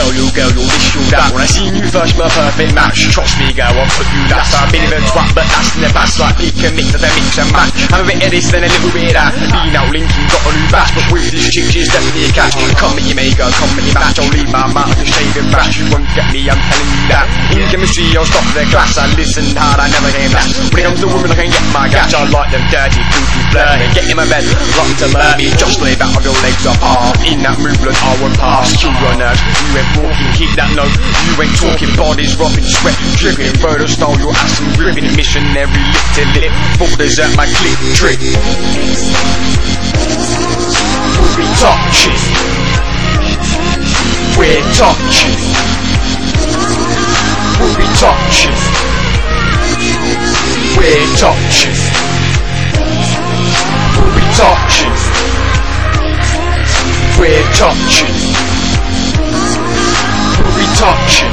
you girl, you'll this, you'll that. When I seen you first, my perfect match. Trust me girl, I'll put you last. I've been in a twat, but that's in the past. Like pick and mix, of a mix and match. I'm a bit of this, then a little bit of that. Being out linking, got a new batch. But with this chick, she's definitely a catch. Come at you maker, come at your match. I'll leave my mouth to shave and bash. You won't get me, I'm telling you that. In chemistry, I'll stop the class. I listened hard, I never came last. When it comes to women, I can get my catch. I like them dirty, filthy, flirty. Get in my bed, like to murder me. Just lay back of your legs apart. In that movement, I won't pass. Kill your nerves, you ain't walking, keep that note. You ain't talking, bodies rubbing, sweat dripping. Murder style, your ass and ripping. Missionary lip to lip. Borders at my click trick. We'll be touching. We're touching. We'll be touching. We're touching. We'll be touching. We're touching. We'll be touching.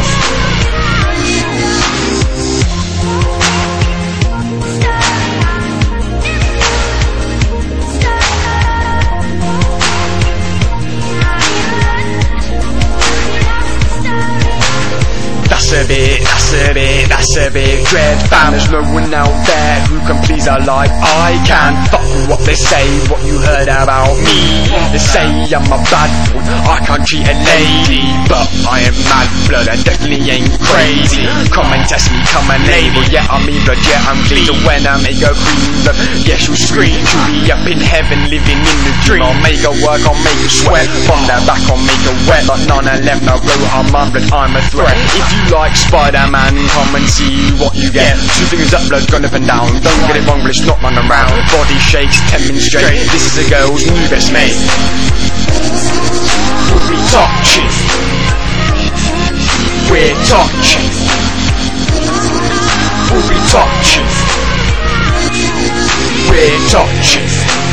That's a bit dread, fam. There's no one out there who can please her like I can. Fuck what they say, what you heard about me. They say I'm a bad boy, I can't treat a lady. But I ain't mad blood, I definitely ain't crazy. Come and test me, come and label. Yeah, I'm mean blood, yeah, I'm clean. So when I make her cream blood, yeah, she'll scream. She'll be up in heaven, living in the dream. I'll make her work, I'll make her sweat. From that back, I'll make her wet. Like none I left, now bro, I'm my blood, I'm a threat. If you like Spider-Man, come and see what you get. Two fingers up, blood gone up and down. Don't get it wrong, but it's not running around. Body shakes, 10 minutes straight. This is a girl's new best mate. We'll be touching. We're touching. We'll be touching. We're touching.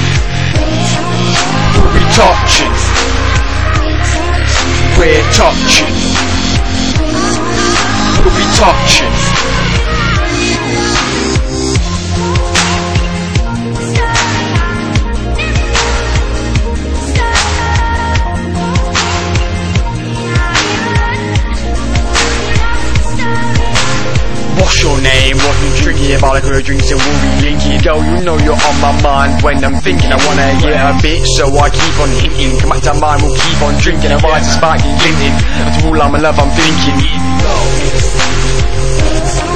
We'll be touching. We're touching. We'll be touching. What's your name? What you drinking? About like a drink, so we'll be linky. Girl, you know you're on my mind when I'm thinking. I wanna get a bit, so I keep on hinting. Come back to mine, we'll keep on drinking. A rise is sparking, glinting. After all, I'm in love, I'm thinking.